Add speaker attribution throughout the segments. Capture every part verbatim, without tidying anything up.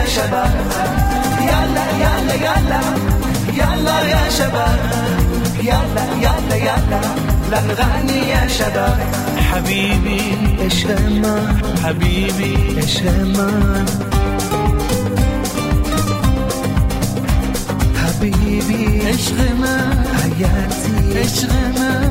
Speaker 1: شباب يلا يلا يلا يلا يا شباب يلا يلا يلا لا نغني يا شباب
Speaker 2: حبيبي
Speaker 1: اشهما
Speaker 2: حبيبي
Speaker 1: اشهما حبيبي
Speaker 2: اشغما
Speaker 1: حياتي
Speaker 2: اشغما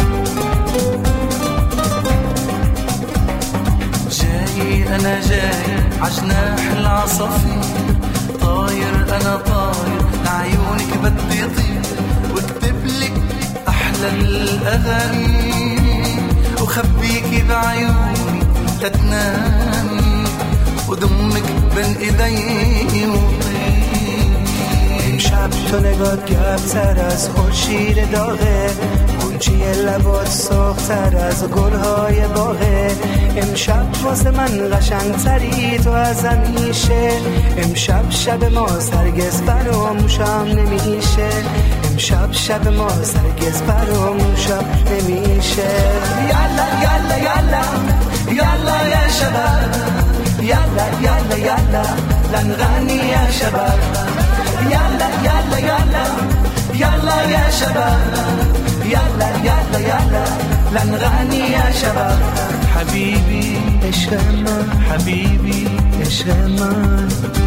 Speaker 2: جاي انا جاي عجناح العصافير طاير انا طاير لعيونك بدي طير واكتب لك احلى الاغاني وخبيكي بعيوني تتنامي ودمك بين ايدي وطير
Speaker 1: امشب تو نگات گرمتر از خورشید داغه گلچه لبات سرخ‌تر از گلهای باغه امشب واسه من قشنگتری تو از همیشه امشب شب ما هرگز فراموشم نمیشه امشب شب ما هرگز فراموشم نمیشه یالا یالا یالا یالا یا شباب یالا یالا یالا لنغني يا شباب يلا يلا يلا يلا يا شباب يلا يلا يلا لنغني يا شباب
Speaker 2: حبيبي
Speaker 1: اشهما
Speaker 2: حبيبي
Speaker 1: اشهما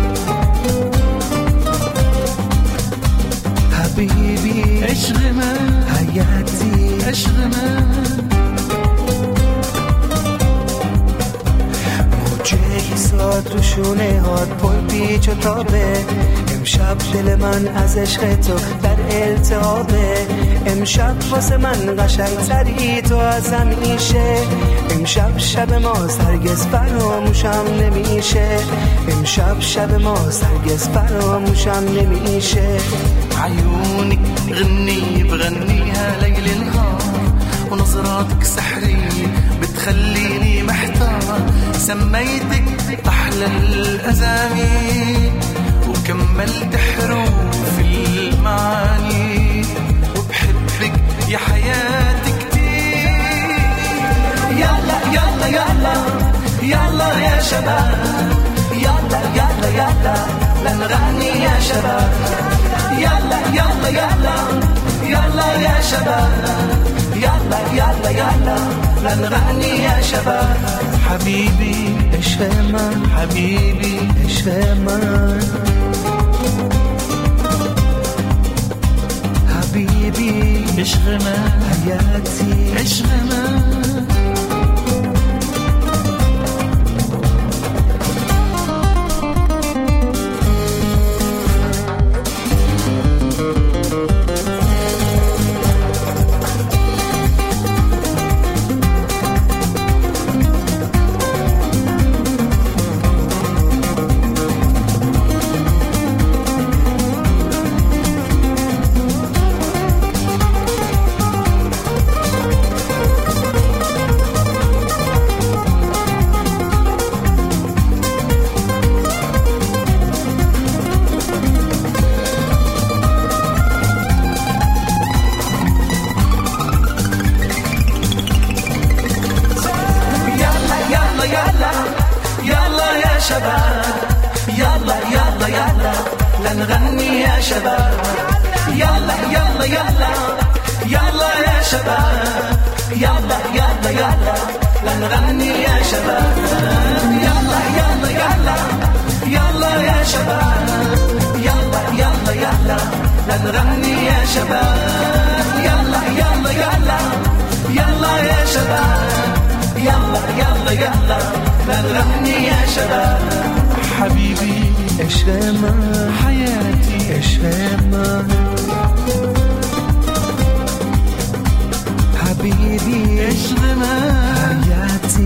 Speaker 1: حبيبي
Speaker 2: اشغما
Speaker 1: حياتي
Speaker 2: اشغما
Speaker 1: موجه تو شونه هات پل پیچ و تابه امشب دل من از عشق تو در التهابه امشب واسه من قشنگتری تو از همیشه امشب شب ما هرگز فراموشم نمیشه امشب شب ما هرگز فراموشم نمیشه
Speaker 2: عيونك غني بغنيها ليل نهار ونظراتك سحرية بتخليني محتار سميتك أحلى الأزامي وكملت حروف المعاني وبحبك يا حياتي كتير
Speaker 1: يلا يلا يلا يلا يا شباب يلا يلا يلا لنغني يا شباب يلا يلا يلا يلا يا شباب يلا يلا يلا لنغني يا شباب
Speaker 2: حبيبي
Speaker 1: اشهما
Speaker 2: حبيبي
Speaker 1: اشهما حبيبي
Speaker 2: اشغما
Speaker 1: حياتي
Speaker 2: اشغما
Speaker 1: يلا يلا يلا لنغني يا شباب يلا يلا يلا يلا يا شباب يلا يلا يلا لنغني يا شباب يلا يلا يلا يلا يا شباب يلا يلا يلا لنغني يا شباب يلا يلا يلا يلا يا شباب يلا يلا يلا لنغني يا شباب
Speaker 2: حبيبي
Speaker 1: اشهما
Speaker 2: حياتي
Speaker 1: اشهما حبيبي
Speaker 2: اشغما
Speaker 1: حياتي